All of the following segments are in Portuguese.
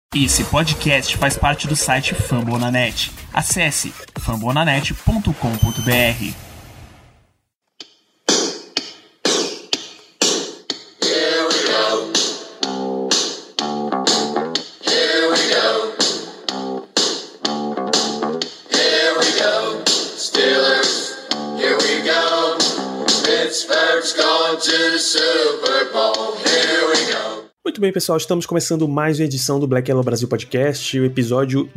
Esse podcast faz parte do site Fambonanet. Acesse fambonanet.com.br. Pittsburgh's going to the Super Bowl. Here we go. Muito bem, pessoal, estamos começando mais uma edição do Black Yellow Brasil Podcast, o episódio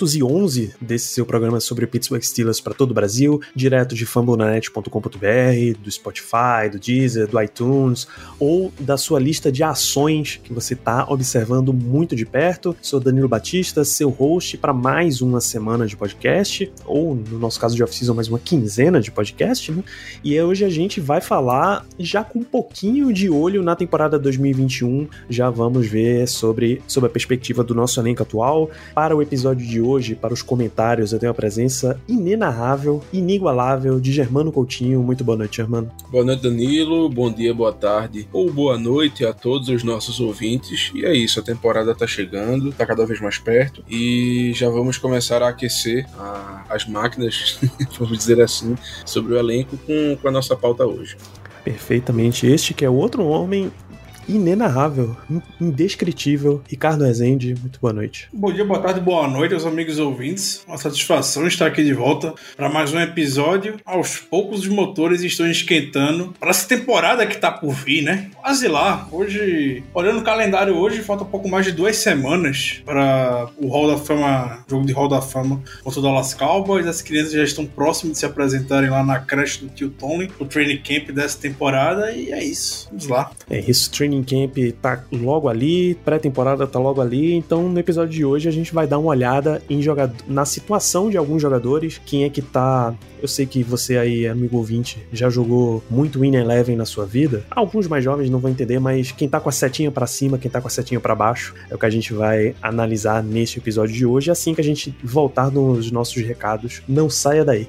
211 desse seu programa sobre o Pittsburgh Steelers para todo o Brasil, direto de fambonanet.com.br, do Spotify, do Deezer, do iTunes, ou da sua lista de ações que você está observando muito de perto. Sou Danilo Batista, seu host para mais uma semana de podcast, ou no nosso caso de off-season, mais uma quinzena de podcast, né? E hoje a gente vai falar já com um pouquinho de olho na temporada 2021, já vamos ver sobre a perspectiva do nosso elenco atual. Para o episódio de hoje, para os comentários, eu tenho a presença inenarrável, inigualável de Germano Coutinho. Muito boa noite, Germano. Boa noite, Danilo. Bom dia, boa tarde ou boa noite a todos os nossos ouvintes. E é isso, a temporada tá chegando, tá cada vez mais perto e já vamos começar a aquecer as máquinas, vamos dizer assim, sobre o elenco com a nossa pauta hoje. Perfeitamente. Este que é outro homem inenarrável, indescritível, Ricardo Rezende. Muito boa noite. Bom dia, boa tarde, boa noite aos amigos ouvintes. Uma satisfação estar aqui de volta para mais um episódio. Aos poucos os motores estão esquentando para essa temporada que tá por vir, né? Quase lá. Hoje, olhando o calendário hoje, falta um pouco mais de 2 semanas para o Hall da Fama, jogo de Hall da Fama contra o Dallas Cowboys. As crianças já estão próximas de se apresentarem lá na creche do tio Tony, o training camp dessa temporada, e é isso. Vamos lá. É isso, training camp tá logo ali, pré-temporada tá logo ali, então no episódio de hoje a gente vai dar uma olhada na situação de alguns jogadores, quem é que tá... Eu sei que você aí, amigo ouvinte, já jogou muito Win Eleven na sua vida. Alguns mais jovens não vão entender, mas quem tá com a setinha pra cima, quem tá com a setinha pra baixo, é o que a gente vai analisar neste episódio de hoje. Assim que a gente voltar nos nossos recados, não saia daí.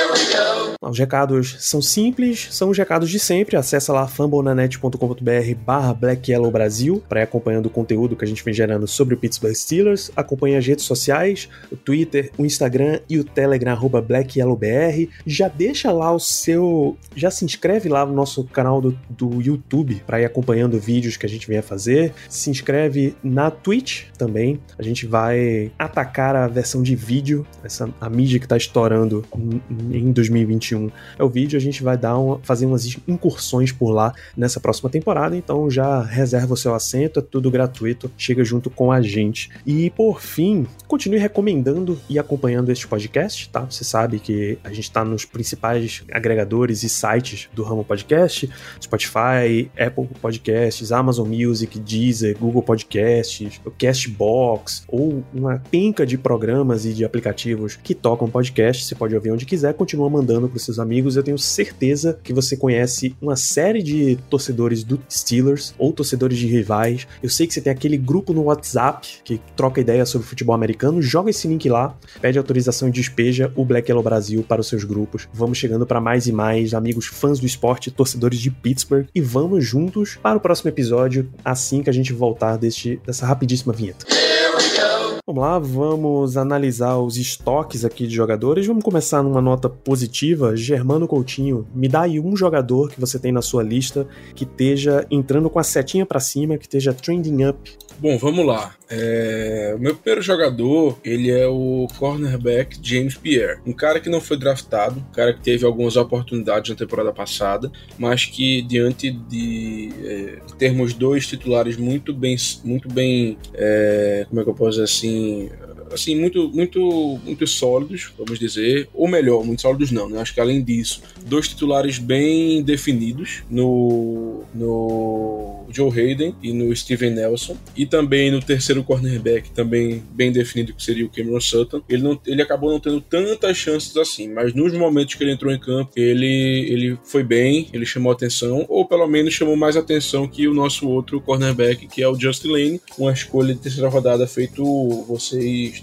Os recados são simples, são os recados de sempre. Acessa lá fambonanet.com.br/Black Yellow Brasil para ir acompanhando o conteúdo que a gente vem gerando sobre o Pittsburgh Steelers. Acompanhe as redes sociais, o Twitter, o Instagram e o Telegram @BlackYellowBR. Já deixa lá já se inscreve lá no nosso canal do YouTube para ir acompanhando vídeos que a gente vem a fazer. Se inscreve na Twitch também. A gente vai atacar a versão de vídeo, a mídia que está estourando em 2021 é o vídeo. A gente vai fazer umas incursões por lá nessa próxima temporada, então já reserva o seu assento, é tudo gratuito, chega junto com a gente. E por fim, continue recomendando e acompanhando este podcast, tá? Você sabe que a gente tá nos principais agregadores e sites do ramo podcast, Spotify, Apple Podcasts, Amazon Music, Deezer, Google Podcasts, o Castbox, ou uma penca de programas e de aplicativos que tocam podcast. Você pode ouvir onde quiser, continua mandando para os seus amigos. Eu tenho certeza que você conhece uma série de torcedores do Steelers ou torcedores de rivais. Eu sei que você tem aquele grupo no WhatsApp que troca ideia sobre futebol americano. Joga esse link lá, pede autorização e despeja o Black Yellow Brasil para os seus grupos. Vamos chegando para mais e mais amigos fãs do esporte, torcedores de Pittsburgh, e vamos juntos para o próximo episódio assim que a gente voltar dessa rapidíssima vinheta. Vamos lá, vamos analisar os estoques aqui de jogadores. Vamos começar numa nota positiva. Germano Coutinho, me dá aí um jogador que você tem na sua lista que esteja entrando com a setinha pra cima, que esteja trending up. Bom, vamos lá. O meu primeiro jogador, ele é o cornerback James Pierre. Um cara que não foi draftado, um cara que teve algumas oportunidades na temporada passada, mas que diante de termos 2 titulares muito bem, como é que eu posso dizer assim, muito sólidos, vamos dizer, ou melhor, muito sólidos não, né? Acho que além disso, 2 titulares bem definidos no Joe Hayden e no Steven Nelson, e também no terceiro cornerback, também bem definido, que seria o Cameron Sutton. Ele acabou não tendo tantas chances assim, mas nos momentos que ele entrou em campo, ele foi bem, ele chamou atenção, ou pelo menos chamou mais atenção que o nosso outro cornerback, que é o Justin Lane, uma escolha de terceira rodada feito vocês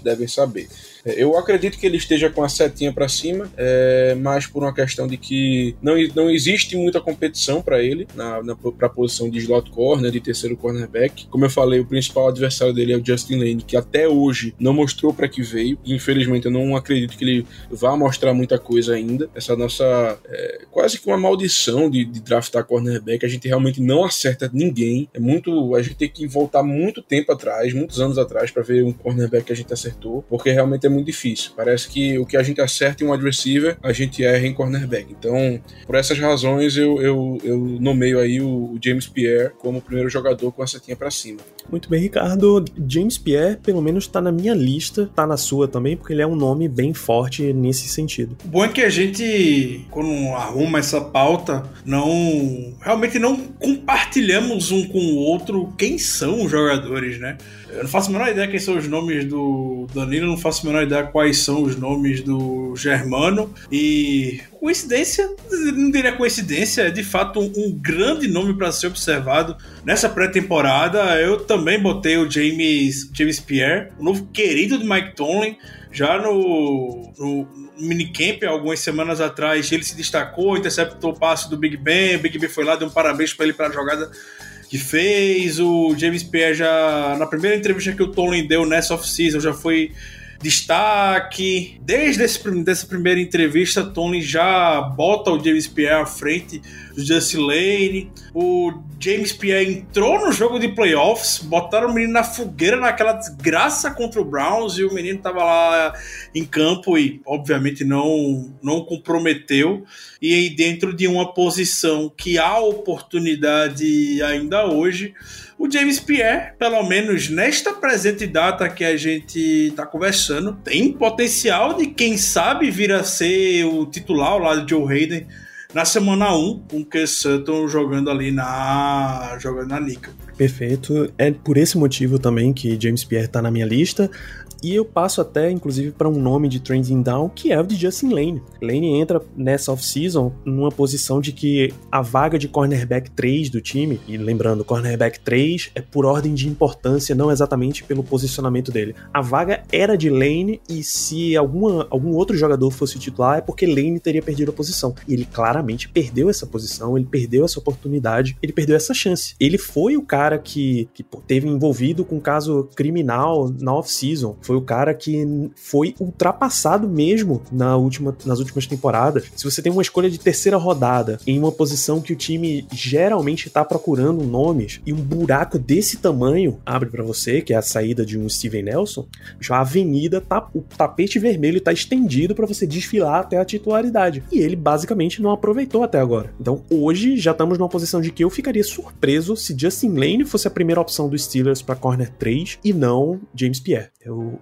devem saber. Eu acredito que ele esteja com a setinha para cima, mas por uma questão de que não existe muita competição para ele para a posição de slot corner, de terceiro cornerback. Como eu falei, o principal adversário dele é o Justin Lane, que até hoje não mostrou para que veio, e infelizmente eu não acredito que ele vá mostrar muita coisa ainda. Essa nossa quase que uma maldição de draftar cornerback, a gente realmente não acerta ninguém. A gente tem que voltar muito tempo atrás, muitos anos atrás, para ver um cornerback que a gente acertou, porque realmente é muito difícil. Parece que o que a gente acerta em wide receiver, a gente erra em cornerback. Então, por essas razões, eu nomeio aí o James Pierre como o primeiro jogador com a setinha pra cima. Muito bem, Ricardo. James Pierre, pelo menos, tá na minha lista, tá na sua também, porque ele é um nome bem forte nesse sentido. O bom é que a gente, quando arruma essa pauta, realmente não compartilhamos um com o outro quem são os jogadores, né? Eu não faço a menor ideia quem são os nomes do Danilo, não faço a menor ideia quais são os nomes do Germano. E coincidência, não diria coincidência, é de fato um grande nome para ser observado nessa pré-temporada. Eu também botei o James Pierre, o novo querido de Mike Tomlin. Já no minicamp, algumas semanas atrás, ele se destacou, interceptou o passe do Big Ben. O Big Ben foi lá, deu um parabéns para ele pela jogada que fez. O James Pierre já, na primeira entrevista que o Tomlin deu nessa off-season, já foi destaque. Desde essa primeira entrevista, Tomlin já bota o James Pierre à frente do Justin Lane. O James Pierre entrou no jogo de playoffs, botaram o menino na fogueira naquela desgraça contra o Browns, e o menino estava lá em campo e obviamente não comprometeu. E aí, dentro de uma posição que há oportunidade ainda hoje, o James Pierre, pelo menos nesta presente data que a gente está conversando, tem potencial de, quem sabe, vir a ser o titular ao lado de Joe Hayden na semana 1, com o Case Sutton jogando ali na Nickel. Perfeito. É por esse motivo também que James Pierre tá na minha lista. E eu passo até, inclusive, para um nome de trending down, que é o de Justin Lane. Lane entra nessa off-season numa posição de que a vaga de cornerback 3 do time, e lembrando, cornerback 3 é por ordem de importância, não exatamente pelo posicionamento dele. A vaga era de Lane, e se algum outro jogador fosse titular, é porque Lane teria perdido a posição. E ele claramente perdeu essa posição, ele perdeu essa oportunidade, ele perdeu essa chance. Ele foi o cara que teve envolvido com um caso criminal na off-season. Foi o cara que foi ultrapassado mesmo nas últimas temporadas. Se você tem uma escolha de terceira rodada em uma posição que o time geralmente tá procurando nomes, e um buraco desse tamanho abre pra você, que é a saída de um Steven Nelson, a avenida o tapete vermelho tá estendido pra você desfilar até a titularidade. E ele basicamente não aproveitou até agora. Então hoje já estamos numa posição de que eu ficaria surpreso se Justin Lane fosse a primeira opção dos Steelers pra corner 3 e não James Pierre. Eu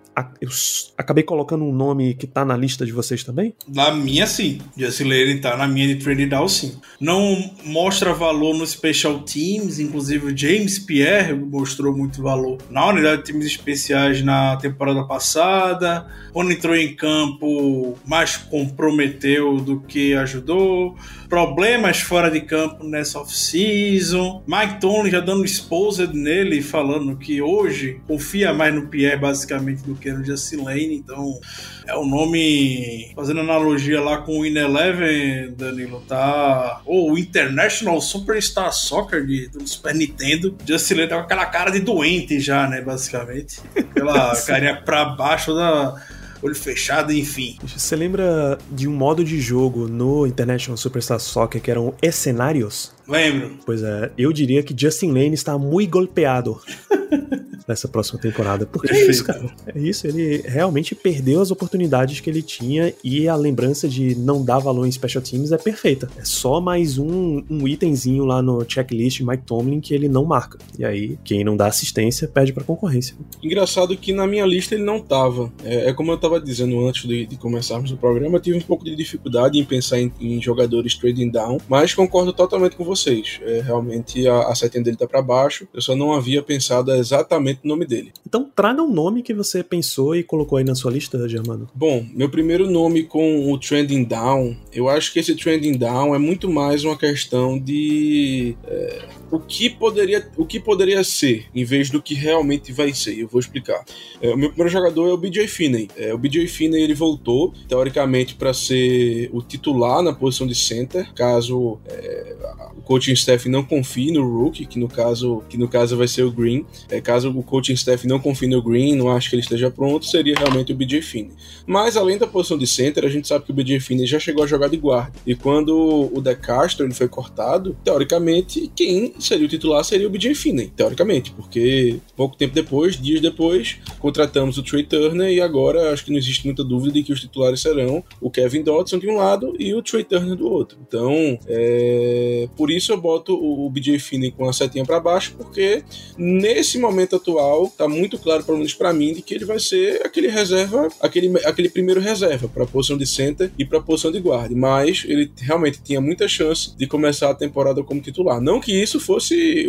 acabei colocando um nome que tá na lista de vocês também? Na minha, sim. Justin Lane tá na minha de trade down, sim. Não mostra valor no Special Teams, inclusive o James Pierre mostrou muito valor na unidade de times especiais na temporada passada. Quando entrou em campo, mais comprometeu do que ajudou. Problemas fora de campo nessa off-season. Mike Tomlin já dando exposed nele, falando que hoje confia mais no Pierre, basicamente, do que no Justin Lane. Então, é um nome, fazendo analogia lá com o In Eleven, Danilo, tá? Ou o International Superstar Soccer do Super Nintendo. Justin Lane tá com aquela cara de doente já, né, basicamente. Aquela carinha pra baixo olho fechado, enfim. Você lembra de um modo de jogo no International Superstar Soccer que eram escenários? Lembro. Pois é, eu diria que Justin Lane está muito golpeado nessa próxima temporada. Porque Perfeito. É isso, cara. É isso, ele realmente perdeu as oportunidades que ele tinha, e a lembrança de não dar valor em Special Teams é perfeita. É só mais um itemzinho lá no checklist Mike Tomlin que ele não marca. E aí, quem não dá assistência perde pra concorrência. Engraçado que na minha lista ele não tava. É como eu tava dizendo antes de começarmos o programa, eu tive um pouco de dificuldade em pensar em jogadores trading down, mas concordo totalmente com vocês. Realmente a setinha dele tá pra baixo, eu só não havia pensado exatamente no nome dele. Então traga um nome que você pensou e colocou aí na sua lista, Germano. Bom, meu primeiro nome com o Trending Down, eu acho que esse Trending Down é muito mais uma questão de o que poderia ser, em vez do que realmente vai ser. Eu vou explicar. O meu primeiro jogador é o B.J. Finney. O B.J. Finney, ele voltou, teoricamente, para ser o titular na posição de center, caso o coaching staff não confie no rookie, que no caso vai ser o Green. Caso o coaching staff não confie no Green, não acho que ele esteja pronto, seria realmente o B.J. Finney. Mas, além da posição de center, a gente sabe que o B.J. Finney já chegou a jogar de guarda. E quando o De Castro ele foi cortado, teoricamente, quem seria o titular seria o B.J. Finney, teoricamente, porque pouco tempo depois, dias depois, contratamos o Trey Turner e agora acho que não existe muita dúvida de que os titulares serão o Kevin Dotson de um lado e o Trey Turner do outro. Então, por isso eu boto o B.J. Finney com a setinha para baixo, porque nesse momento atual tá muito claro, pelo menos para mim, de que ele vai ser aquele reserva, aquele primeiro reserva para a posição de center e para a posição de guarda, mas ele realmente tinha muita chance de começar a temporada como titular. Não que isso fosse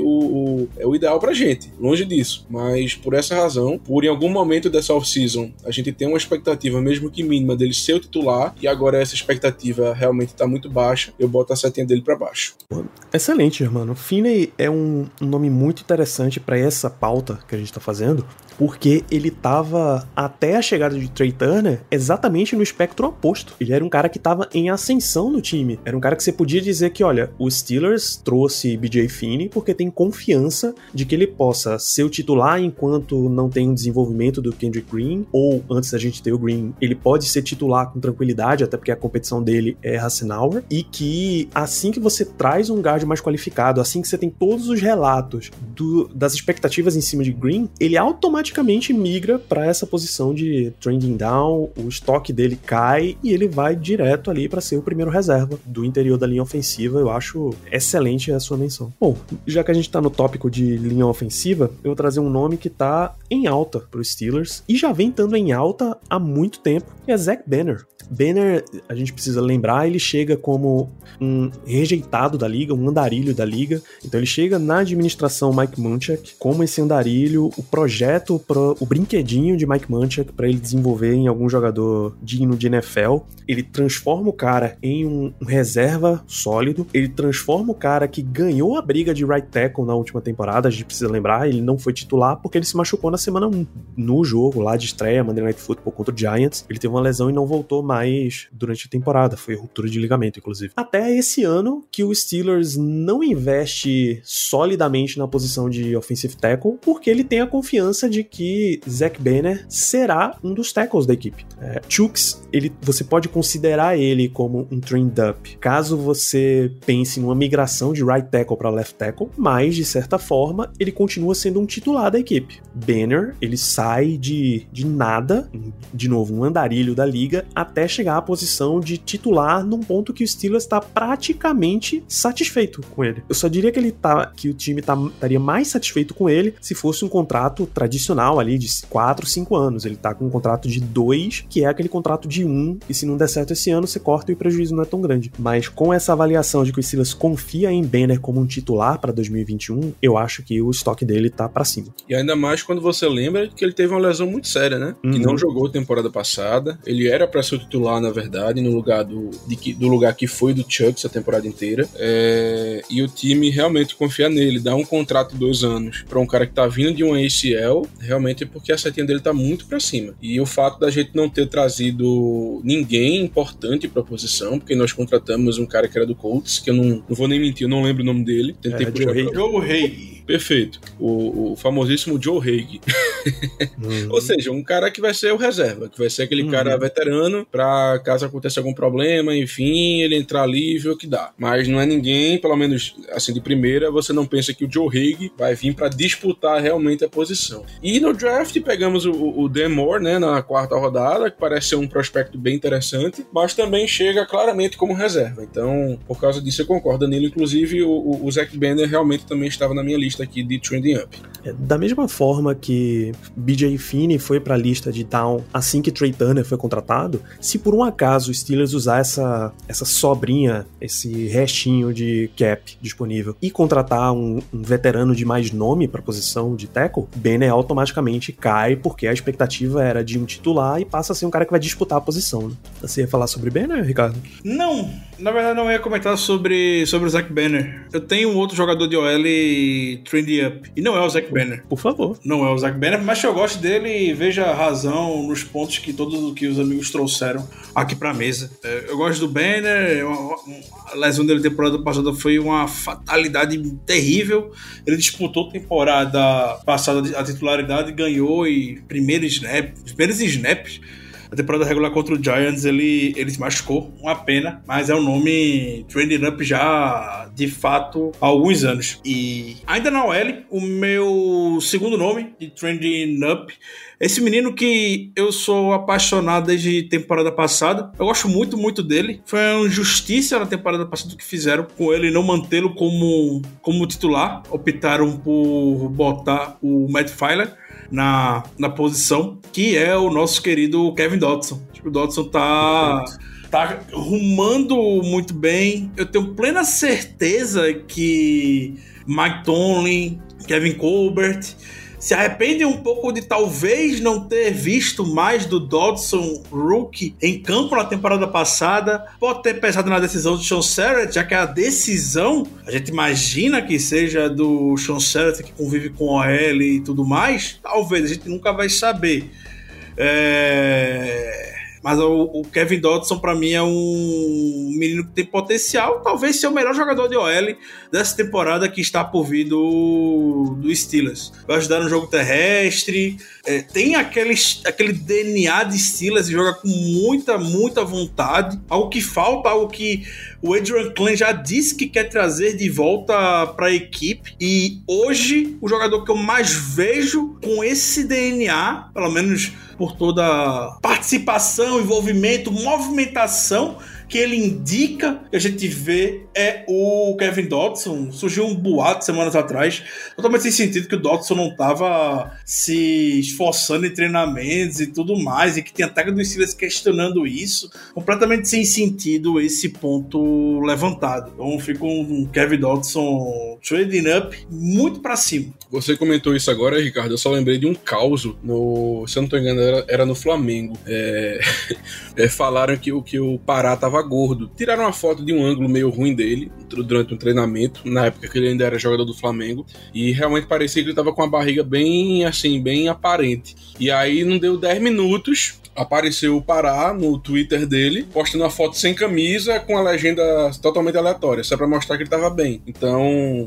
o ideal pra gente, longe disso, mas por essa razão, por em algum momento dessa off-season a gente tem uma expectativa, mesmo que mínima, dele ser o titular, e agora essa expectativa realmente tá muito baixa, eu boto a setinha dele pra baixo. Excelente, irmão. Finney é um nome muito interessante pra essa pauta que a gente tá fazendo, porque ele tava, até a chegada de Trey Turner, exatamente no espectro oposto. Ele era um cara que tava em ascensão no time. Era um cara que você podia dizer que, olha, o Steelers trouxe B.J. Finney porque tem confiança de que ele possa ser o titular enquanto não tem um desenvolvimento do Kendrick Green, ou antes da gente ter o Green, ele pode ser titular com tranquilidade, até porque a competição dele é Hassenauer, e que assim que você traz um guard mais qualificado, assim que você tem todos os relatos das expectativas em cima de Green, ele automaticamente migra para essa posição de trending down, o estoque dele cai e ele vai direto ali para ser o primeiro reserva do interior da linha ofensiva. Eu acho excelente a sua menção. Bom, já que a gente tá no tópico de linha ofensiva, eu vou trazer um nome que tá em alta pros Steelers e já vem estando em alta há muito tempo, que é Zach Banner. Banner, a gente precisa lembrar, ele chega como um rejeitado da liga, um andarilho da liga. Então ele chega na administração Mike Munchak como esse andarilho, o projeto, o brinquedinho de Mike Munchak para ele desenvolver em algum jogador digno de NFL. Ele transforma o cara em um reserva sólido, ele transforma o cara que ganhou a briga de right tackle na última temporada. A gente precisa lembrar, ele não foi titular porque ele se machucou na semana 1, no jogo lá de estreia, Monday Night Football contra o Giants. Ele teve uma lesão e não voltou mais durante a temporada, foi ruptura de ligamento, inclusive. Até esse ano que o Steelers não investe solidamente na posição de offensive tackle, porque ele tem a confiança de que Zach Banner será um dos tackles da equipe. Chuks, você pode considerar ele como um trend up, caso você pense numa migração de right tackle para left tackle, mas de certa forma ele continua sendo um titular da equipe. Banner, ele sai de nada, de novo, um andarilho da liga, até chegar à posição de titular num ponto que o Steelers está praticamente satisfeito com ele. Eu só diria que o time estaria mais satisfeito com ele se fosse um contrato tradicional ali de 4, 5 anos. Ele tá com um contrato de 2, que é aquele contrato de 1, e se não der certo esse ano, você corta e o prejuízo não é tão grande. Mas com essa avaliação de que o Steelers confia em Banner como um titular para 2021, eu acho que o estoque dele tá para cima. E ainda mais quando você lembra que ele teve uma lesão muito séria, né? Que não jogou temporada passada. Ele era para ser o titular, na verdade, no lugar do lugar que foi do Chucks a temporada inteira. E o time realmente confia nele, dá um contrato de 2 anos para um cara que tá vindo de um ACL, realmente é porque a setinha dele tá muito para cima. E o fato da gente não ter trazido ninguém importante pra posição, porque nós contratamos um cara que era do Colts, que eu não vou nem mentir, eu não lembro o nome dele. Joe Haig. Perfeito. O famosíssimo Joe Haig. Ou seja, um cara que vai ser o reserva, que vai ser aquele cara veterano pra caso aconteça algum problema, enfim, ele entrar ali e ver o que dá. Mas não é ninguém, pelo menos assim de primeira, você não pensa que o Joe Haig vai vir pra disputar realmente a posição. E no draft pegamos o Dan Moore, né, na 4ª rodada, que parece ser um prospecto bem interessante, mas também chega claramente como reserva. Então, por causa disso eu concordo nele. Inclusive o Zach Banner realmente também estava na minha lista lista aqui de Trending Up. Da mesma forma que BJ Finney foi pra lista de down assim que Trey Turner foi contratado, se por um acaso os Steelers usar essa sobrinha, esse restinho de cap disponível e contratar um veterano de mais nome pra posição de tackle, Banner automaticamente cai, porque a expectativa era de um titular e passa a ser um cara que vai disputar a posição, né? Você ia falar sobre Banner, Ricardo? Não, na verdade não ia comentar sobre o Zach Banner. Eu tenho um outro jogador de OL Trending Up, e não é o Zach Banner. Por favor. Não é o Zach Banner, mas eu gosto dele e vejo a razão nos pontos que todos que os amigos trouxeram aqui pra mesa. Eu gosto do Banner, a lesão dele temporada passada foi uma fatalidade terrível. Ele disputou a temporada passada a titularidade, ganhou e os primeiros snaps. A temporada regular contra o Giants ele se machucou, uma pena, mas é um nome Trending Up já de fato há alguns anos. E ainda na OL, o meu segundo nome de Trending Up, esse menino que eu sou apaixonado desde temporada passada, eu gosto muito, muito dele. Foi uma injustiça na temporada passada que fizeram com ele não mantê-lo como titular, optaram por botar o Matt Feiler na posição, que é o nosso querido Kevin Dotson. O Dotson tá rumando muito bem. Eu tenho plena certeza que Mike Tomlin, Kevin Colbert se arrependem um pouco de talvez não ter visto mais do Dotson rookie em campo na temporada passada. Pode ter pesado na decisão do Sean Serrett, já que a decisão, a gente imagina que seja do Sean Serrett, que convive com OL e tudo mais. Talvez, a gente nunca vai saber. Mas o Kevin Dotson, pra mim, é um menino que tem potencial. Talvez ser o melhor jogador de OL dessa temporada que está por vir do Steelers. Vai ajudar no jogo terrestre. Tem aquele DNA de Steelers e joga com muita, muita vontade. Algo que falta, algo que o Adrian Klein já disse que quer trazer de volta para a equipe. E hoje, o jogador que eu mais vejo com esse DNA, pelo menos por toda a participação, envolvimento, movimentação que ele indica, que a gente vê, é o Kevin Dotson. Surgiu um boato semanas atrás, totalmente sem sentido, que o Dotson não estava se esforçando em treinamentos e tudo mais, e que tem até do Steelers questionando isso. Completamente sem sentido esse ponto levantado. Então fica um Kevin Dotson trading up muito pra cima. Você comentou isso agora, Ricardo, eu só lembrei de um caos se eu não tô enganado, era no Flamengo. Falaram que o Pará tava gordo. Tiraram uma foto de um ângulo meio ruim dele durante um treinamento, na época que ele ainda era jogador do Flamengo, e realmente parecia que ele tava com a barriga bem aparente. E aí não deu 10 minutos, apareceu o Pará no Twitter dele, postando uma foto sem camisa com a legenda totalmente aleatória, só pra mostrar que ele tava bem. Então,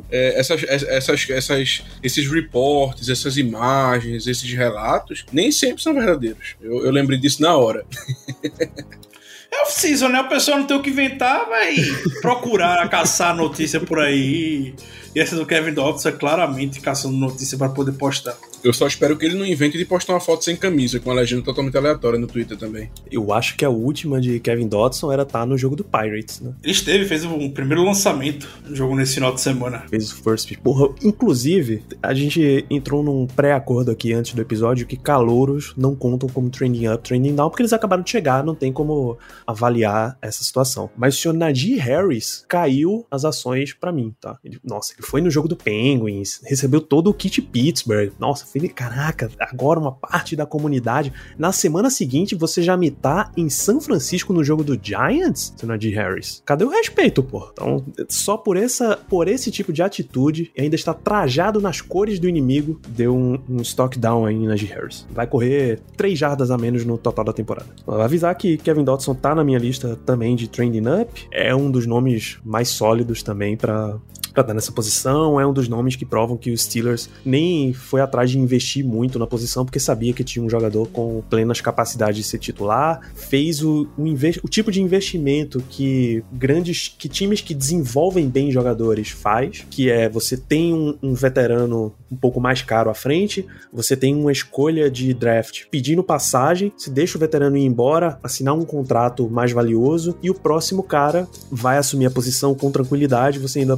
esses reportes, essas imagens, esses relatos, nem sempre são verdadeiros. Eu lembrei disso na hora. É off-season, né? A pessoa não tem o que inventar, vai procurar caçar notícia por aí. E essa do Kevin Dotson é claramente caçando notícia para poder postar. Eu só espero que ele não invente de postar uma foto sem camisa, com a legenda totalmente aleatória no Twitter também. Eu acho que a última de Kevin Dotson era estar no jogo do Pirates, né? Ele fez um primeiro lançamento no jogo nesse final de semana. Fez o first pitch. Porra, inclusive, a gente entrou num pré-acordo aqui antes do episódio que calouros não contam como trending up, trending down, porque eles acabaram de chegar, não tem como avaliar essa situação. Mas o senhor Najee Harris caiu as ações pra mim, tá? Ele foi no jogo do Penguins, recebeu todo o kit Pittsburgh. Nossa, falei, caraca, agora uma parte da comunidade. Na semana seguinte, você já me tá em São Francisco no jogo do Giants, seu Najee Harris? Cadê o respeito, pô? Então, só por esse tipo de atitude, e ainda está trajado nas cores do inimigo, deu um stock down aí em Najee Harris. Vai correr 3 jardas a menos no total da temporada. Vou avisar que Kevin Dotson tá na minha lista também de trending up. É um dos nomes mais sólidos também pra estar nessa posição, é um dos nomes que provam que os Steelers nem foi atrás de investir muito na posição, porque sabia que tinha um jogador com plenas capacidades de ser titular, fez o tipo de investimento que times que desenvolvem bem jogadores faz, que é você tem um veterano um pouco mais caro à frente, você tem uma escolha de draft pedindo passagem, se deixa o veterano ir embora, assinar um contrato mais valioso, e o próximo cara vai assumir a posição com tranquilidade, você ainda pode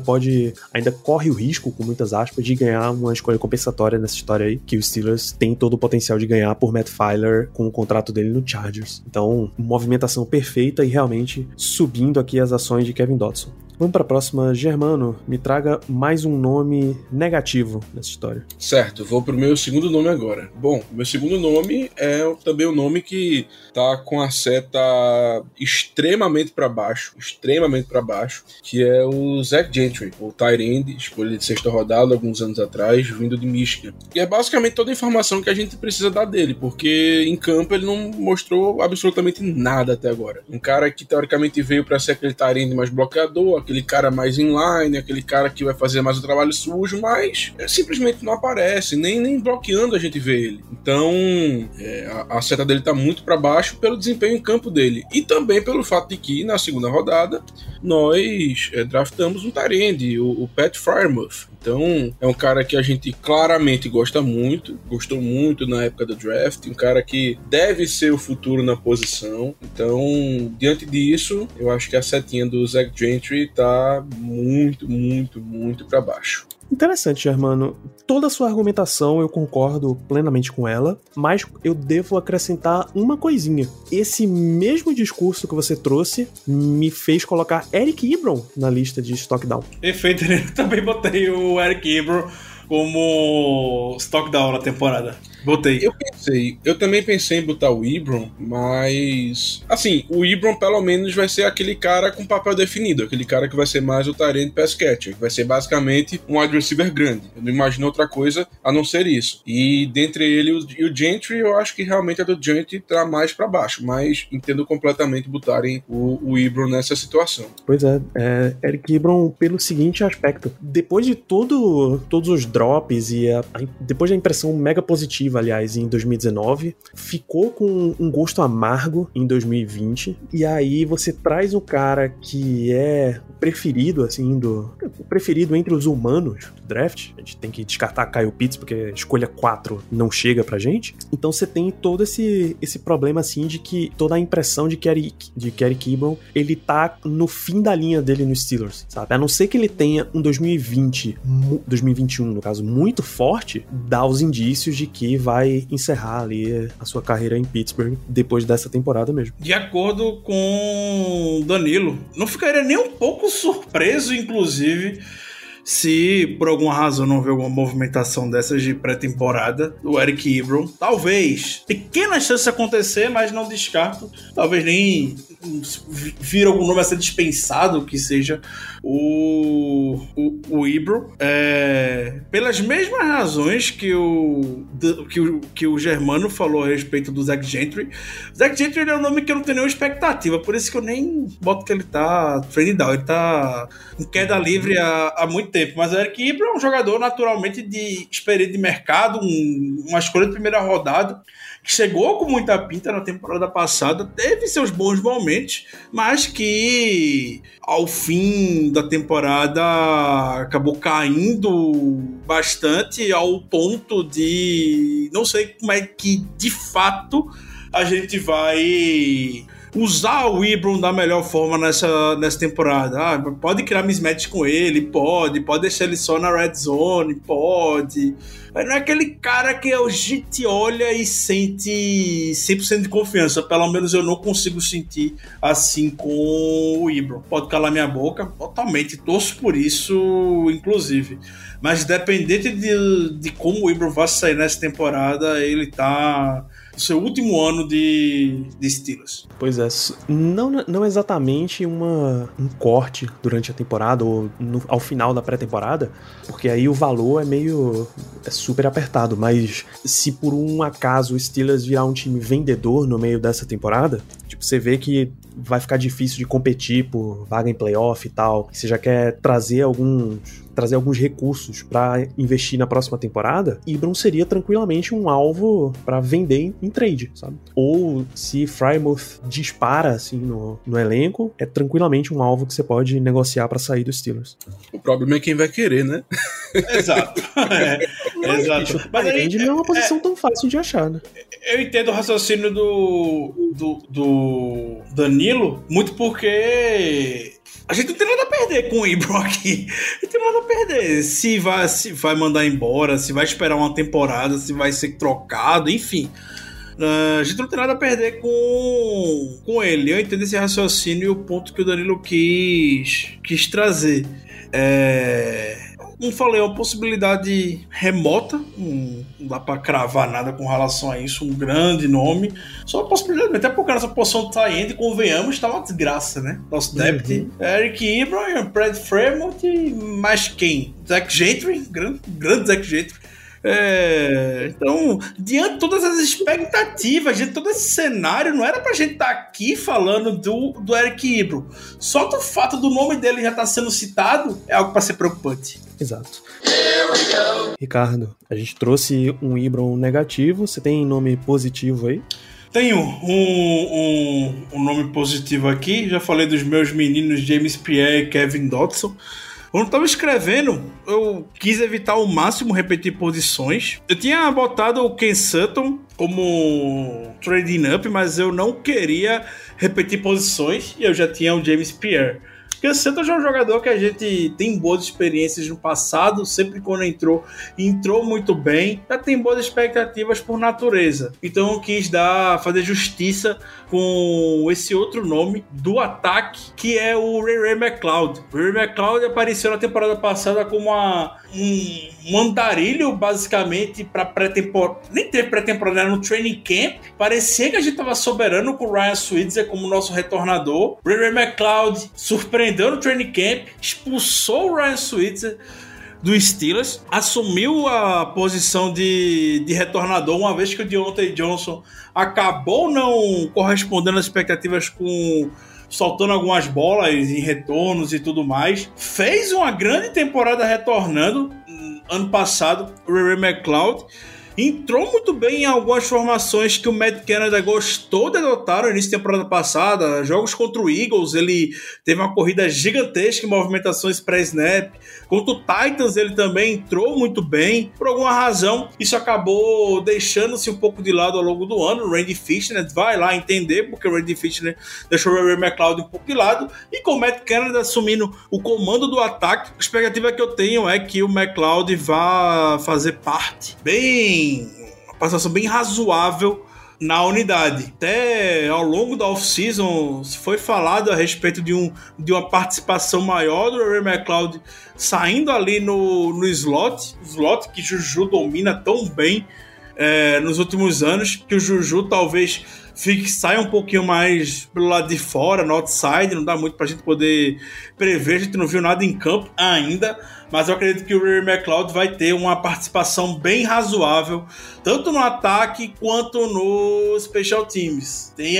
que ainda corre o risco, com muitas aspas, de ganhar uma escolha compensatória nessa história aí, que os Steelers têm todo o potencial de ganhar por Matt Filer com o contrato dele no Chargers. Então, movimentação perfeita e realmente subindo aqui as ações de Kevin Dotson. Vamos para a próxima. Germano, me traga mais um nome negativo nessa história. Certo, vou pro meu segundo nome agora. Bom, meu segundo nome é também um nome que tá com a seta extremamente para baixo, que é o Zach Gentry, o tight end, escolha de sexta rodada alguns anos atrás, vindo de Michigan. E é basicamente toda a informação que a gente precisa dar dele, porque em campo ele não mostrou absolutamente nada até agora. Um cara que teoricamente veio para ser aquele tight end mais bloqueador, aquele cara mais inline, aquele cara que vai fazer mais o trabalho sujo, mas simplesmente não aparece, nem bloqueando a gente vê ele. Então, a seta dele tá muito para baixo pelo desempenho em campo dele. E também pelo fato de que, na segunda rodada, nós draftamos um tight end, o Pat Freiermuth. Então, é um cara que a gente claramente gostou muito na época do draft, um cara que deve ser o futuro na posição. Então, diante disso, eu acho que a setinha do Zach Gentry tá muito para baixo. Interessante, Germano. Toda a sua argumentação eu concordo plenamente com ela, mas eu devo acrescentar uma coisinha. Esse mesmo discurso que você trouxe me fez colocar Eric Ebron na lista de stock down. Perfeito, eu também botei o Eric Ebron como stock down na temporada. Botei. Eu também pensei em botar o Ebron, mas assim, o Ebron pelo menos vai ser aquele cara com papel definido, aquele cara que vai ser mais o tight end pass catcher, que vai ser basicamente um wide receiver grande. Eu não imagino outra coisa a não ser isso. E dentre ele e o Gentry, eu acho que realmente a do Gentry tá mais pra baixo, mas entendo completamente botarem o Ebron nessa situação. Pois é, Eric Ebron pelo seguinte aspecto: depois de todos os drops e depois da impressão mega positiva, aliás, em 2019, ficou com um gosto amargo em 2020, e aí você traz um cara que é preferido, assim, preferido entre os humanos do draft. A gente tem que descartar Kyle Pitts, porque escolha 4 não chega pra gente. Então você tem todo esse problema, assim, de que toda a impressão de que Eric Ebron, ele tá no fim da linha dele nos Steelers, sabe? A não ser que ele tenha um 2021, no caso, muito forte, dá os indícios de que vai encerrar ali a sua carreira em Pittsburgh depois dessa temporada mesmo. De acordo com Danilo, não ficaria nem um pouco surpreso, inclusive, se por alguma razão não houver alguma movimentação dessas de pré-temporada, o Eric Ebron, talvez, pequena chance de acontecer, mas não descarto, talvez nem vir algum nome a ser dispensado, que seja o Ebron, pelas mesmas razões que o Germano falou a respeito do Zach Gentry. Zach Gentry é um nome que eu não tenho nenhuma expectativa, por isso que eu nem boto que ele tá trade down, ele tá em queda livre há muito tempo, mas o Eric Ebron é um jogador naturalmente de experiência de mercado, uma escolha de primeira rodada, que chegou com muita pinta na temporada passada, teve seus bons momentos, mas que ao fim da temporada acabou caindo bastante ao ponto de não sei como é que de fato a gente vai usar o Ebron da melhor forma nessa temporada. Pode criar mismatch com ele, pode deixar ele só na red zone, pode. Mas não é aquele cara que a gente olha e sente 100% de confiança. Pelo menos eu não consigo sentir assim com o Ebron. Pode calar minha boca, totalmente. Torço por isso, inclusive. Mas dependente de como o Ebron vai sair nessa temporada, ele tá no seu último ano de Steelers. Pois é, não exatamente um corte durante a temporada ou ao final da pré-temporada, porque aí o valor é super apertado, mas se por um acaso o Steelers virar um time vendedor no meio dessa temporada, tipo, você vê que vai ficar difícil de competir por vaga em playoff e tal, você já quer trazer alguns recursos para investir na próxima temporada, Ebron seria tranquilamente um alvo para vender em trade, sabe? Ou se Freiermuth dispara assim no elenco, é tranquilamente um alvo que você pode negociar para sair dos Steelers. O problema é quem vai querer, né? Exato. Exato. Mas aí não é uma posição tão fácil de achar, né? Eu entendo o raciocínio do Danilo, muito porque a gente não tem nada a perder com o Ibram aqui. Não tem nada a perder. Se vai mandar embora, se vai esperar uma temporada, se vai ser trocado, enfim. A gente não tem nada a perder com ele. Eu entendo esse raciocínio e o ponto que o Danilo quis trazer. Como falei, é uma possibilidade remota, não dá pra cravar nada com relação a isso, um grande nome, só uma possibilidade, até porque nessa posição de tie-end, convenhamos, tá uma desgraça, né? Nosso depth, Eric Ibram, Brad Fremont e mais quem? Zach Gentry, grande Zach Gentry. Então, diante de todas as expectativas, diante de todo esse cenário, não era pra gente estar aqui falando do Eric Ibram. Só do fato do nome dele já estar sendo citado é algo pra ser preocupante. Exato. Ricardo, a gente trouxe um Ibram negativo, você tem nome positivo aí? Tenho um nome positivo aqui, já falei dos meus meninos James Pierre e Kevin Dotson. Quando eu estava escrevendo, eu quis evitar ao máximo repetir posições. Eu tinha botado o Ken Sutton como trading up, mas eu não queria repetir posições e eu já tinha o James Pierre. Porque o Sutton já é um jogador que a gente tem boas experiências no passado, sempre quando entrou muito bem, já tem boas expectativas por natureza. Então eu quis fazer justiça com esse outro nome do ataque, que é o Ray McCloud. O Ray McCloud apareceu na temporada passada como um andarilho, basicamente, para pré-temporada. Nem teve pré-temporada no training camp. Parecia que a gente estava soberano com o Ryan Switzer como nosso retornador. O Ray McCloud surpreendeu no training camp, expulsou o Ryan Switzer do Steelers, assumiu a posição de retornador, uma vez que o Deontay Johnson acabou não correspondendo às expectativas soltando algumas bolas em retornos e tudo mais. Fez uma grande temporada retornando ano passado, o Ray McCloud. Entrou muito bem em algumas formações que o Matt Canada gostou de adotar no início da temporada passada. Jogos contra o Eagles, ele teve uma corrida gigantesca em movimentações pré-snap. Contra o Titans, ele também entrou muito bem. Por alguma razão, isso acabou deixando-se um pouco de lado ao longo do ano. O Randy Fitchner vai lá entender porque o Randy Fitchner deixou o Ray McCloud um pouco de lado. E com o Matt Canada assumindo o comando do ataque, a expectativa que eu tenho é que o McCloud vá fazer parte uma participação bem razoável na unidade. Até ao longo da off-season foi falado a respeito de uma participação maior do Ray McCloud saindo ali no slot que Juju domina tão bem nos últimos anos, que o Juju talvez saia um pouquinho mais pelo lado de fora, no outside, não dá muito pra gente poder prever, a gente não viu nada em campo ainda, mas eu acredito que o Ray McCloud vai ter uma participação bem razoável, tanto no ataque quanto no special teams. Tem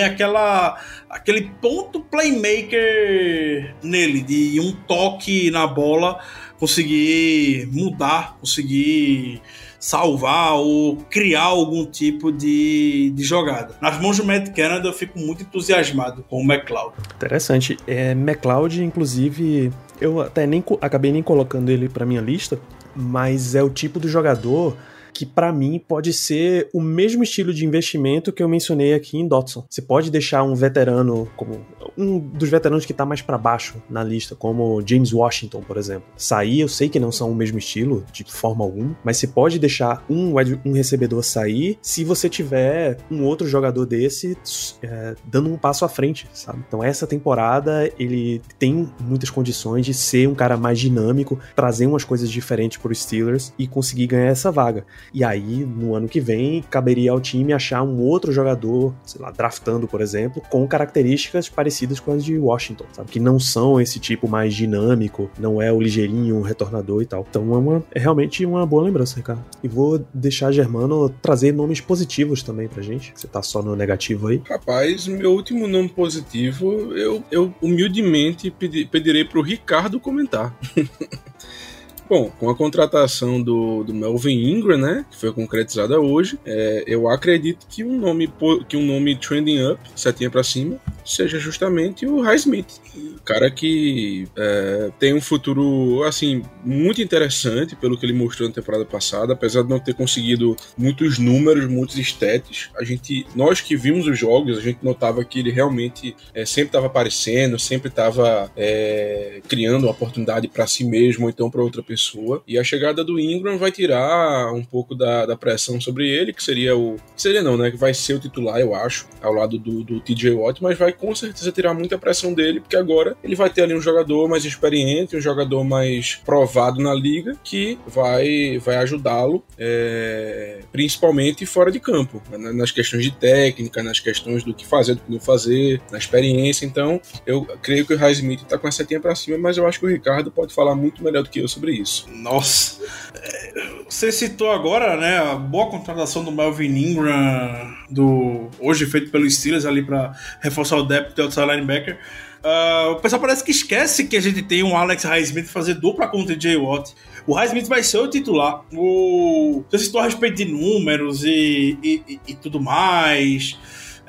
aquele ponto playmaker nele, de um toque na bola, conseguir mudar, conseguir salvar ou criar algum tipo de jogada. Nas mãos do Matt Canada eu fico muito entusiasmado com o McCloud. Interessante. McCloud, inclusive, eu até acabei nem colocando ele pra minha lista, mas é o tipo do jogador que pra mim pode ser o mesmo estilo de investimento que eu mencionei aqui em Dotson. Você pode deixar um veterano, como um dos veteranos que tá mais pra baixo na lista, como James Washington, por exemplo. Sair, eu sei que não são o mesmo estilo, de forma alguma, mas você pode deixar um recebedor sair se você tiver um outro jogador desse dando um passo à frente, sabe? Então essa temporada ele tem muitas condições de ser um cara mais dinâmico, trazer umas coisas diferentes pro Steelers e conseguir ganhar essa vaga. E aí, no ano que vem, caberia ao time achar um outro jogador, sei lá, draftando, por exemplo, com características parecidas com as de Washington, sabe? Que não são esse tipo mais dinâmico, não é o ligeirinho, o retornador e tal. Então é realmente uma boa lembrança, Ricardo. E vou deixar a Germano trazer nomes positivos também pra gente. Você tá só no negativo aí. Rapaz, meu último nome positivo, eu humildemente pedirei pro Ricardo comentar. Bom, com a contratação do Melvin Ingram, né, que foi concretizada hoje, eu acredito que um nome trending up, setinha pra cima, seja justamente o Highsmith. Um cara que tem um futuro, assim, muito interessante pelo que ele mostrou na temporada passada, apesar de não ter conseguido muitos números, muitos stats. Nós que vimos os jogos, a gente notava que ele realmente sempre estava aparecendo, sempre estava criando uma oportunidade para si mesmo ou então para outra pessoa. E a chegada do Ingram vai tirar um pouco da pressão sobre ele, que vai ser o titular, eu acho, ao lado do TJ Watt, mas vai com certeza tirar muita pressão dele, porque agora ele vai ter ali um jogador mais experiente, um jogador mais provado na liga, que vai ajudá-lo, principalmente fora de campo, nas questões de técnica, nas questões do que fazer, do que não fazer, na experiência. Então, eu creio que o Highsmith tá com essa setinha pra cima, mas eu acho que o Ricardo pode falar muito melhor do que eu sobre isso. Nossa, você citou agora, né, a boa contratação do Melvin Ingram, hoje feito pelo Steelers ali para reforçar o depth do outside linebacker. O pessoal parece que esquece que a gente tem um Alex Highsmith fazer dupla com o TJ Watt. O Highsmith vai ser o titular. Você citou a respeito de números e tudo mais.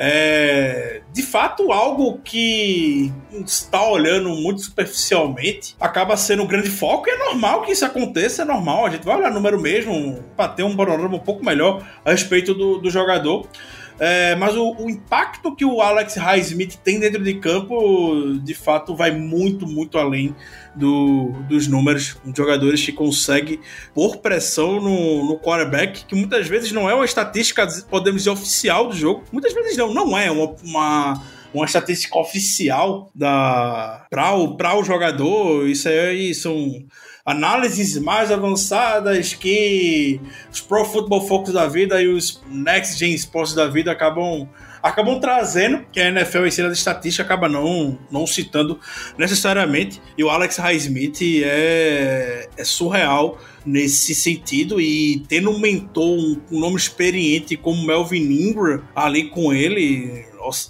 De fato, algo que está olhando muito superficialmente acaba sendo um grande foco, e é normal que isso aconteça, é normal, a gente vai olhar número mesmo para ter um panorama um pouco melhor a respeito do jogador. Mas o impacto que o Alex Highsmith tem dentro de campo, de fato, vai muito, muito além dos números. Jogadores que conseguem pôr pressão no quarterback, que muitas vezes não é uma estatística, podemos dizer, oficial do jogo. Muitas vezes não é uma estatística oficial para o jogador. Isso aí são análises mais avançadas que os Pro Football Focus da vida e os Next Gen Sports da vida acabam trazendo, que a NFL em cima da estatística acaba não citando necessariamente. E o Alex Highsmith é surreal nesse sentido, e tendo um mentor, um nome experiente como Melvin Ingram ali com ele,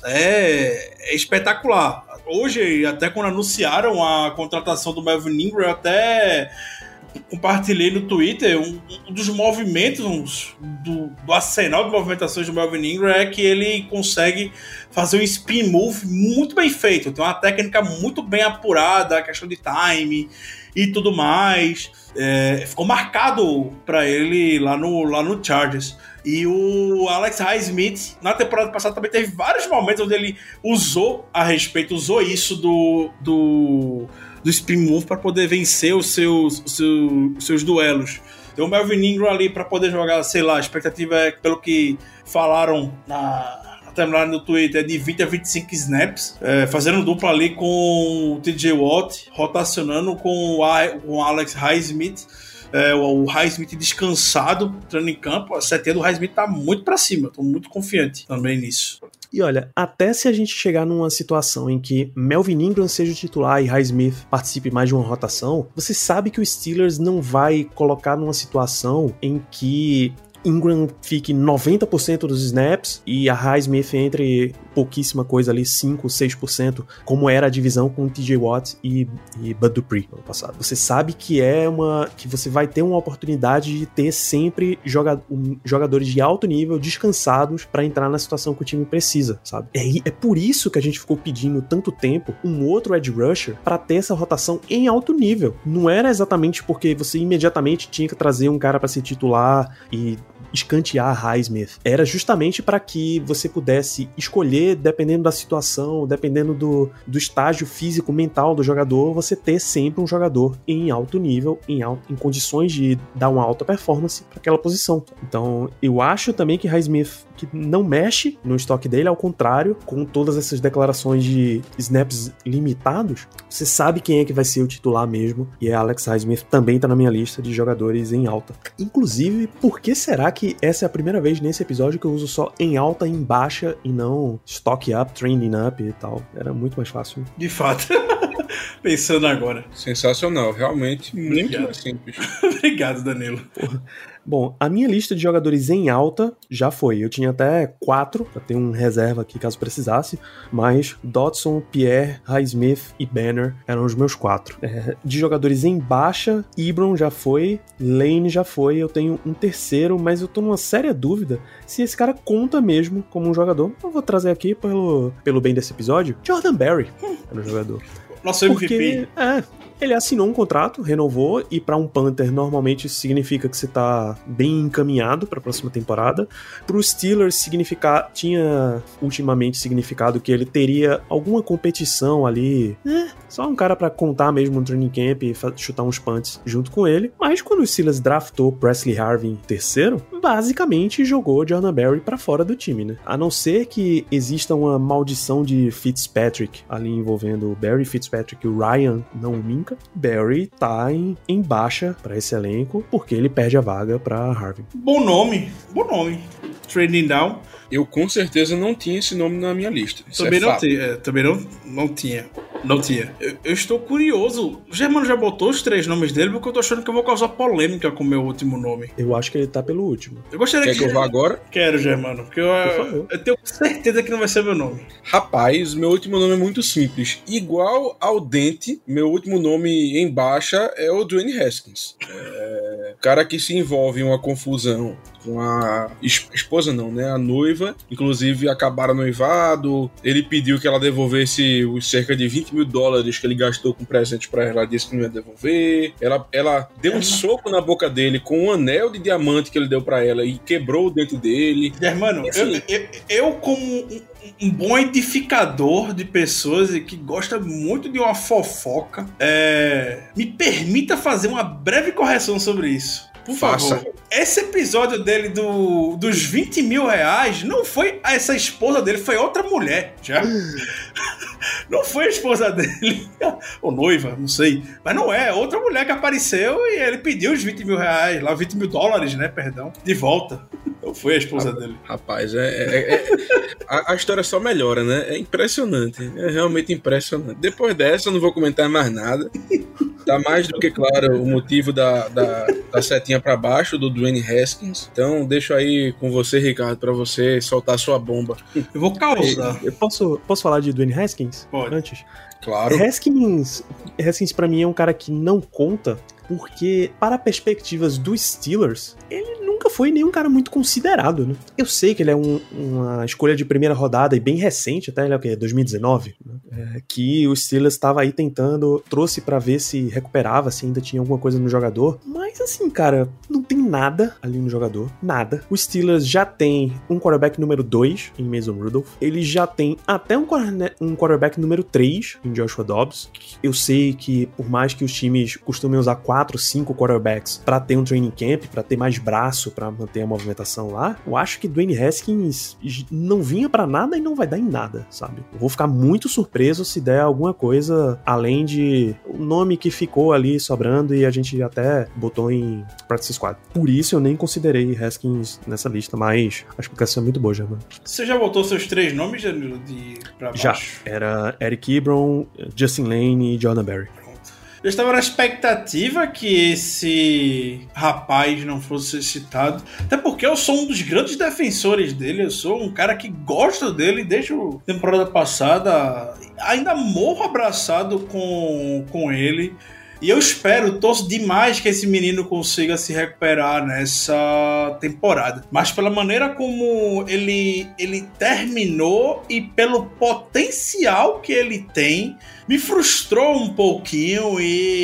é espetacular. Hoje, até quando anunciaram a contratação do Melvin Ingram, eu até compartilhei no Twitter um dos movimentos do arsenal de movimentações do Melvin Ingram é que ele consegue fazer um spin move muito bem feito, tem uma técnica muito bem apurada, a questão de time e tudo mais. Ficou marcado para ele lá no Chargers. E o Alex Highsmith, na temporada passada, também teve vários momentos onde ele usou isso do spin move para poder vencer os seus duelos. Tem o Melvin Ingram ali para poder jogar, sei lá, a expectativa é, pelo que falaram na timeline no Twitter, de 20 a 25 snaps, fazendo dupla ali com o TJ Watt, rotacionando com o Alex Highsmith. O Highsmith descansado, entrando em campo. A setinha do Highsmith tá muito pra cima, tô muito confiante também nisso. E olha, até se a gente chegar numa situação em que Melvin Ingram seja o titular e Highsmith participe mais de uma rotação, você sabe que o Steelers não vai colocar numa situação em que Ingram fique 90% dos snaps e a Highsmith entre pouquíssima coisa ali, 5, 6%, como era a divisão com TJ Watt e Bud Dupree no ano passado. Você sabe que que você vai ter uma oportunidade de ter sempre jogadores de alto nível descansados para entrar na situação que o time precisa, sabe? É por isso que a gente ficou pedindo tanto tempo um outro edge rusher para ter essa rotação em alto nível. Não era exatamente porque você imediatamente tinha que trazer um cara para ser titular e escantear Highsmith. Era justamente para que você pudesse escolher, dependendo da situação, dependendo do estágio físico, mental do jogador, você ter sempre um jogador em alto nível, em condições de dar uma alta performance para aquela posição. Então, eu acho também que Highsmith que não mexe no estoque dele, ao contrário, com todas essas declarações de snaps limitados, você sabe quem é que vai ser o titular mesmo, e Alex Highsmith também tá na minha lista de jogadores em alta. Inclusive, por que será que essa é a primeira vez nesse episódio que eu uso só em alta e em baixa e não stock up, trending up e tal? Era muito mais fácil. De fato. Pensando agora. Sensacional, realmente muito mais simples. Obrigado, Danilo. Porra. Bom, a minha lista de jogadores em alta já foi. Eu tinha até 4, pra ter um reserva aqui caso precisasse, mas Dotson, Pierre, Highsmith e Banner eram os meus 4. De jogadores em baixa, Ebron já foi, Lane já foi, eu tenho um terceiro, mas eu tô numa séria dúvida se esse cara conta mesmo como um jogador. Eu vou trazer aqui pelo bem desse episódio, Jordan Berry era o jogador. Nosso MVP. Porque, ele assinou um contrato, renovou, e pra um Panther normalmente isso significa que você tá bem encaminhado pra próxima temporada. Pro Steelers tinha ultimamente significado que ele teria alguma competição ali, só um cara pra contar mesmo no training camp e chutar uns punts junto com ele. Mas quando o Steelers draftou Presley Harvin terceiro, basicamente jogou Jordan Berry pra fora do time, né? A não ser que exista uma maldição de Fitzpatrick ali envolvendo o Berry, Fitzpatrick e o Ryan, não o Minka. Berry tá em baixa pra esse elenco porque ele perde a vaga pra Harvin. Bom nome. Trading down. Eu com certeza não tinha esse nome na minha lista. Isso Também é não fato. tinha. Também não tinha. Não tinha. Eu estou curioso. O Germano já botou os 3 nomes dele porque eu tô achando que eu vou causar polêmica com o meu último nome. Eu acho que ele tá pelo último. Eu gostaria Quer que eu vá agora? Quero, Germano. Porque eu tenho certeza que não vai ser meu nome. Rapaz, meu último nome é muito simples. Igual ao Dente, meu último nome em baixa é o Dwayne Haskins. Cara que se envolve em uma confusão com a esposa não, né? A noiva. Inclusive acabaram noivado. Ele pediu que ela devolvesse os cerca de $20 mil que ele gastou com presente pra ela. Ela disse que não ia devolver. Ela deu um soco na boca dele com um anel de diamante que ele deu pra ela e quebrou o dente dele. Germano, Assim, eu como um bom edificador de pessoas e que gosta muito de uma fofoca, me permita fazer uma breve correção sobre isso. Por Faça. favor. Esse episódio dele dos $20 mil não foi essa esposa dele, foi outra mulher, já. Não foi a esposa dele. Ou noiva, não sei. Mas não é, outra mulher que apareceu e ele pediu os $20 mil, lá $20 mil, né, perdão, de volta. Não foi a esposa dele. Rapaz, a história só melhora, né? É impressionante. É realmente impressionante. Depois dessa, eu não vou comentar mais nada. Tá mais do que claro o motivo da setinha pra baixo do Dwayne Haskins. Então, deixo aí com você, Ricardo, pra você soltar sua bomba. Eu vou causar. Eu posso falar de Dwayne Haskins? Pode. Antes? Claro. Haskins pra mim é um cara que não conta porque, para perspectivas dos Steelers, ele nunca foi nenhum cara muito considerado, né? Eu sei que ele é uma escolha de primeira rodada e bem recente, até ele é o quê? 2019, né? Que o Steelers estava aí tentando, trouxe pra ver se recuperava, se ainda tinha alguma coisa no jogador, mas assim, cara, não tem nada ali no jogador, nada. O Steelers já tem um quarterback número 2 em Mason Rudolph, ele já tem até um quarterback número 3 em Joshua Dobbs. Eu sei que por mais que os times costumem usar 4, 5 quarterbacks pra ter um training camp, pra ter mais braço, pra manter a movimentação lá, eu acho que Dwayne Haskins não vinha pra nada e não vai dar em nada, sabe? Eu vou ficar muito surpreso se der alguma coisa além de o nome que ficou ali sobrando e a gente até botou em practice squad. Por isso eu nem considerei Haskins nessa lista, mas a explicação é muito boa, Germano. Você já botou seus 3 nomes, Danilo, pra baixo? Já. Era Eric Ebron, Justin Lane e Jordan Berry. Eu estava na expectativa que esse rapaz não fosse citado, até porque eu sou um dos grandes defensores dele, eu sou um cara que gosta dele desde a temporada passada, ainda morro abraçado com ele. E eu torço demais que esse menino consiga se recuperar nessa temporada. Mas pela maneira como ele terminou e pelo potencial que ele tem, me frustrou um pouquinho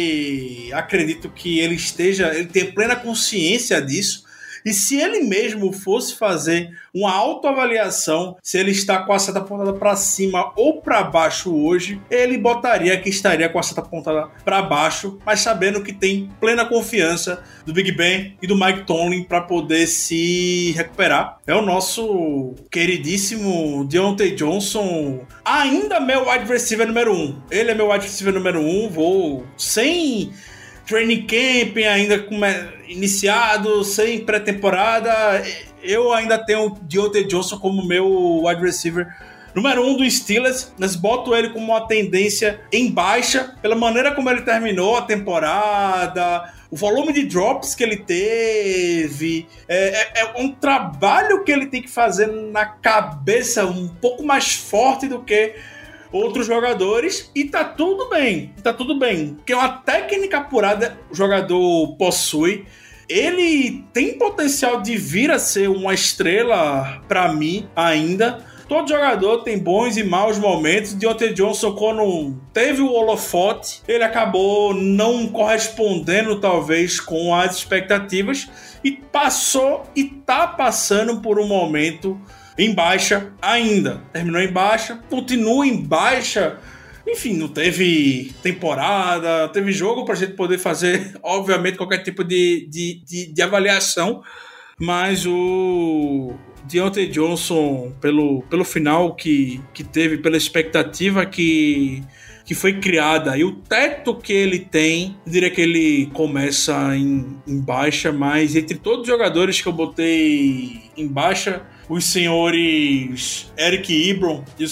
e acredito que ele tem plena consciência disso. E se ele mesmo fosse fazer uma autoavaliação, se ele está com a seta apontada para cima ou para baixo hoje, ele botaria que estaria com a seta apontada para baixo, mas sabendo que tem plena confiança do Big Ben e do Mike Tomlin para poder se recuperar. É o nosso queridíssimo Deontay Johnson, ainda meu wide receiver número 1. Ele é meu wide receiver número 1, vou sem training camp ainda iniciado, sem pré-temporada, eu ainda tenho o Deontay Johnson como meu wide receiver número 1 do Steelers, mas boto ele como uma tendência em baixa, pela maneira como ele terminou a temporada, o volume de drops que ele teve, é um trabalho que ele tem que fazer na cabeça um pouco mais forte do que outros jogadores, e tá tudo bem, porque uma técnica apurada o jogador possui. Ele tem potencial de vir a ser uma estrela pra mim ainda. Todo jogador tem bons e maus momentos. Deontay Johnson, quando teve o holofote, ele acabou não correspondendo talvez com as expectativas e passou e tá passando por um momento em baixa ainda. Terminou em baixa, continua em baixa. Enfim, não teve temporada, teve jogo pra gente poder fazer, obviamente, qualquer tipo de avaliação, mas o Deontay Johnson, pelo final que teve, pela expectativa que foi criada e o teto que ele tem, eu diria que ele começa em baixa, mas entre todos os jogadores que eu botei em baixa, os senhores Eric Ebron e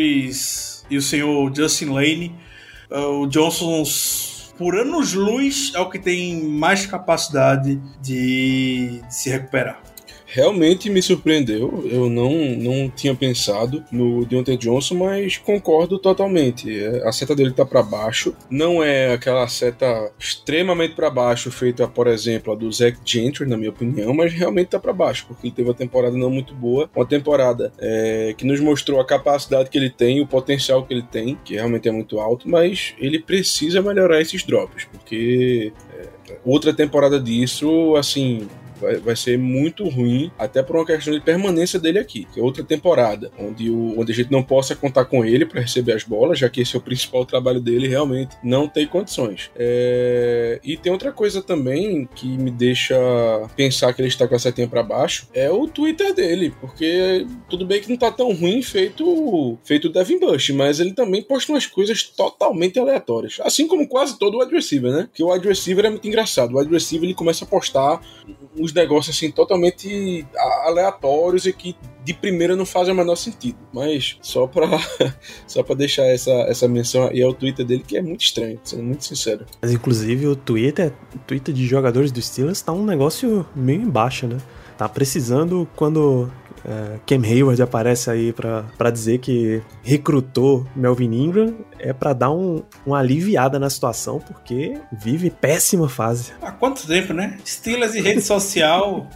o senhor Justin Lane, o Johnson, por anos-luz, é o que tem mais capacidade de se recuperar. Realmente me surpreendeu, eu não tinha pensado no Deontay Johnson, mas concordo totalmente. A seta dele tá para baixo, não é aquela seta extremamente para baixo feita, por exemplo, a do Zach Gentry, na minha opinião, mas realmente tá para baixo, porque ele teve uma temporada não muito boa, uma temporada que nos mostrou a capacidade que ele tem, o potencial que ele tem, que realmente é muito alto, mas ele precisa melhorar esses drops, porque outra temporada disso, assim, vai ser muito ruim, até por uma questão de permanência dele aqui, que é outra temporada, onde a gente não possa contar com ele para receber as bolas, já que esse é o principal trabalho dele, realmente não tem condições. E tem outra coisa também que me deixa pensar que ele está com a setinha para baixo, é o Twitter dele, porque tudo bem que não tá tão ruim feito o Devin Bush, mas ele também posta umas coisas totalmente aleatórias, assim como quase todo o wide receiver, né? Porque o wide receiver é muito engraçado, o wide receiver ele começa a postar uns negócios assim totalmente aleatórios e que de primeira não fazem o menor sentido, mas só pra deixar essa menção aí ao Twitter dele, que é muito estranho, sendo muito sincero. Mas inclusive o Twitter de jogadores do Steelers tá um negócio meio embaixo, né? Tá precisando quando Cam Hayward aparece aí pra dizer que recrutou Melvin Ingram, é pra dar uma aliviada na situação, porque vive péssima fase. Há quanto tempo, né? Steelers e rede social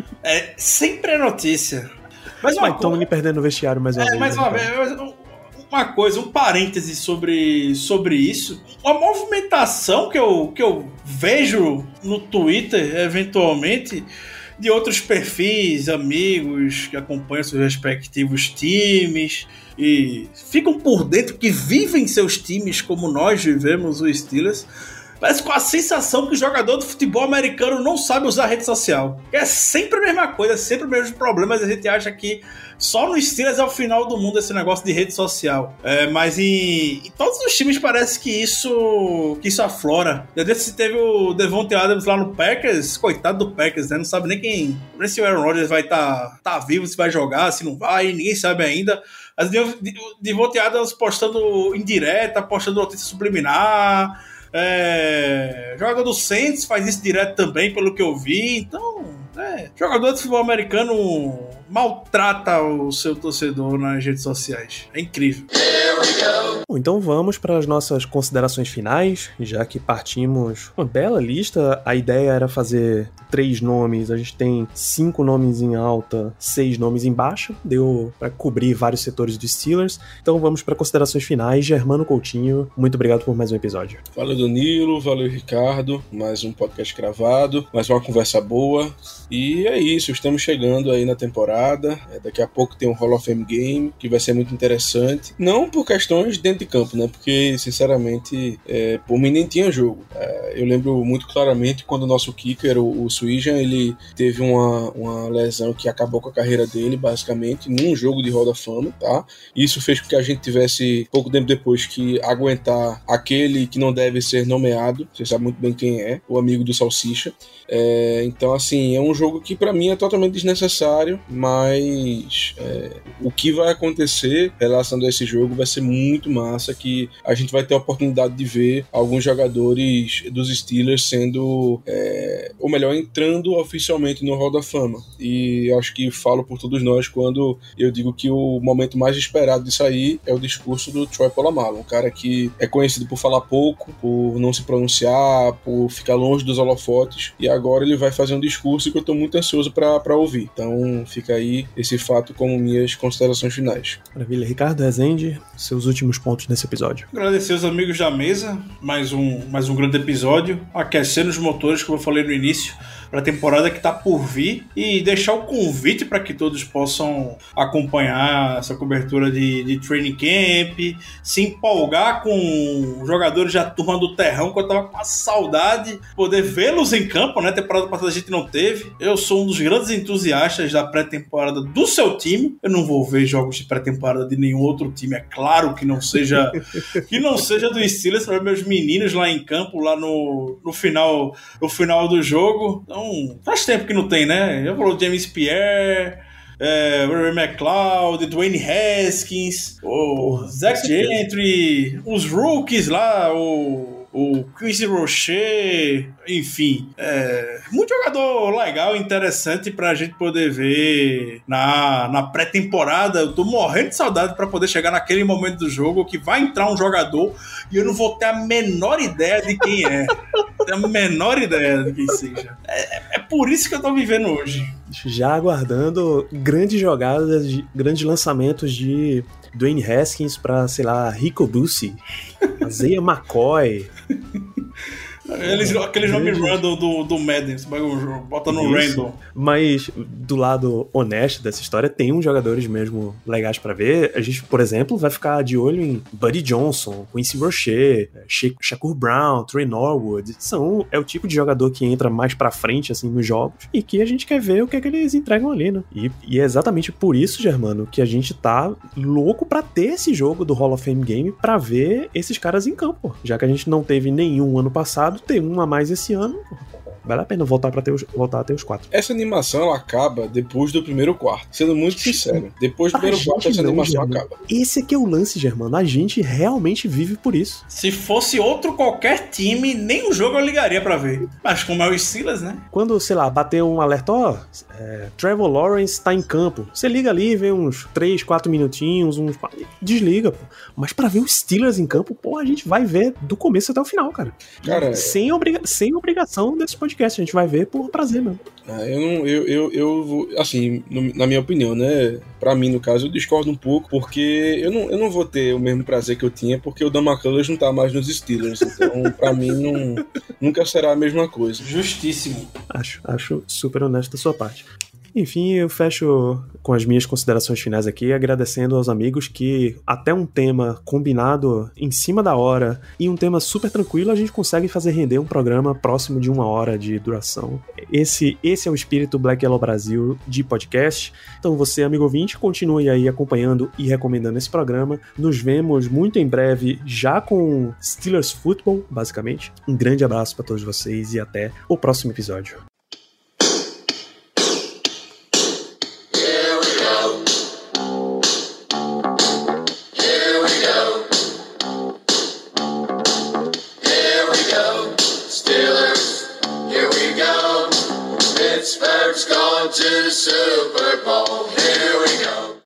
sempre é notícia. Mas Tomlin perdendo o vestiário mais uma vez. Mais uma vez, uma coisa, um parêntese sobre isso. Uma movimentação que eu vejo no Twitter, eventualmente, de outros perfis, amigos que acompanham seus respectivos times e ficam por dentro, que vivem seus times como nós vivemos os Steelers, parece com a sensação que o jogador do futebol americano não sabe usar rede social. É sempre a mesma coisa, sempre os mesmos problemas. A gente acha que só no Steelers é o final do mundo esse negócio de rede social. Mas em todos os times parece que isso aflora. Desde que teve o Devontae Adams lá no Packers, coitado do Packers, né? Não sabe nem se o Aaron Rodgers vai tá vivo, se vai jogar, se não vai, ninguém sabe ainda. As Devontae Adams postando indireta, postando notícia subliminar. Jogador do Saints faz isso direto também, pelo que eu vi. Então, jogador de futebol americano maltrata o seu torcedor nas redes sociais. É incrível. Bom, então vamos para as nossas considerações finais, já que partimos uma bela lista. A ideia era fazer 3 nomes, a gente tem 5 nomes em alta, 6 nomes em baixa, deu para cobrir vários setores dos Steelers. Então vamos para considerações finais. Germano Coutinho, muito obrigado por mais um episódio. Valeu, Danilo, valeu, Ricardo, mais um podcast gravado, mais uma conversa boa, e é isso, estamos chegando aí na temporada, daqui a pouco tem um Hall of Fame Game, que vai ser muito interessante, não por questões dentro de campo, né, porque sinceramente, por mim nem tinha jogo. Eu lembro muito claramente quando o nosso kicker, o Swijan, ele teve uma lesão que acabou com a carreira dele, basicamente, num jogo de Hall da Fama, tá? Isso fez com que a gente tivesse, pouco tempo depois, que aguentar aquele que não deve ser nomeado, você sabe muito bem quem é, o amigo do Salsicha. Então, assim, é um jogo que pra mim é totalmente desnecessário, mas o que vai acontecer relacionado a esse jogo vai ser muito massa, que a gente vai ter a oportunidade de ver alguns jogadores dos Steelers sendo, ou melhor, entrando oficialmente no Hall da Fama. E acho que falo por todos nós quando eu digo que o momento mais esperado disso aí é o discurso do Troy Polamalu, um cara que é conhecido por falar pouco, por não se pronunciar, por ficar longe dos holofotes, e agora ele vai fazer um discurso que eu tô muito ansioso para ouvir. Então fica aí esse fato como minhas considerações finais. Maravilha. Ricardo Rezende, seus últimos pontos nesse episódio. Agradecer os amigos da mesa, mais um grande episódio, aquecendo os motores, como eu falei no início, para a temporada que está por vir, e deixar o convite para que todos possam acompanhar essa cobertura de training camp, se empolgar com os jogadores da turma do Terrão, que eu tava com uma saudade, poder vê-los em campo, né? Temporada passada a gente não teve. Eu sou um dos grandes entusiastas da pré-temporada do seu time. Eu não vou ver jogos de pré-temporada de nenhum outro time, é claro que não seja do Steelers, para meus meninos lá em campo, lá no final do jogo. Então, faz tempo que não tem, né? Já falou James Pierre, Ray McLeod, Dwayne Haskins, o Zach Gentry, os rookies lá, o Chris Rocher, enfim, muito jogador legal, interessante pra gente poder ver na pré-temporada. Eu tô morrendo de saudade pra poder chegar naquele momento do jogo que vai entrar um jogador e eu não vou ter a menor ideia de quem é. Tenho a menor ideia de quem seja. É por isso que eu tô vivendo hoje. Já aguardando grandes jogadas, grandes lançamentos de Dwayne Haskins pra, sei lá, Rico Bussey, Isaiah McCoy. Aquele nome random do Madden, você bota no random. Mas do lado honesto dessa história, tem uns jogadores mesmo legais pra ver. A gente, por exemplo, vai ficar de olho em Buddy Johnson, Quincy Rocher, Shakur Brown, Trey Norwood. É o tipo de jogador que entra mais pra frente, assim, nos jogos, e que a gente quer ver o que é que eles entregam ali, né? E é exatamente por isso, Germano, que a gente tá louco pra ter esse jogo do Hall of Fame Game pra ver esses caras em campo. Já que a gente não teve nenhum ano passado, tem um a mais esse ano, vale a pena voltar a ter os 4. Essa animação ela acaba depois do primeiro quarto. Sendo muito sincero, depois do primeiro quarto essa animação acaba. Esse aqui é o lance, Germano. A gente realmente vive por isso. Se fosse qualquer time, nem o jogo eu ligaria pra ver. Mas como é o Steelers, né? Quando, sei lá, bater um alerta, Trevor Lawrence tá em campo. Você liga ali, vê uns 3, 4 minutinhos, desliga, pô. Mas pra ver os Steelers em campo, pô, a gente vai ver do começo até o final, cara. Sem obrigação desse podcast, a gente vai ver por prazer mesmo. Eu assim, na minha opinião, né, pra mim, no caso, eu discordo um pouco, porque eu não vou ter o mesmo prazer que eu tinha, porque o Dan McCullers não tá mais nos Steelers, então pra mim nunca será a mesma coisa. Justíssimo. Acho super honesto da sua parte. Enfim, eu fecho com as minhas considerações finais aqui, agradecendo aos amigos que até um tema combinado em cima da hora e um tema super tranquilo, a gente consegue fazer render um programa próximo de 1 hora de duração. Esse é o espírito Black Yellow Brasil de podcast. Então você, amigo ouvinte, continue aí acompanhando e recomendando esse programa. Nos vemos muito em breve, já com Steelers Football, basicamente. Um grande abraço para todos vocês e até o próximo episódio. Pittsburgh's gone to the Super Bowl. Here we go.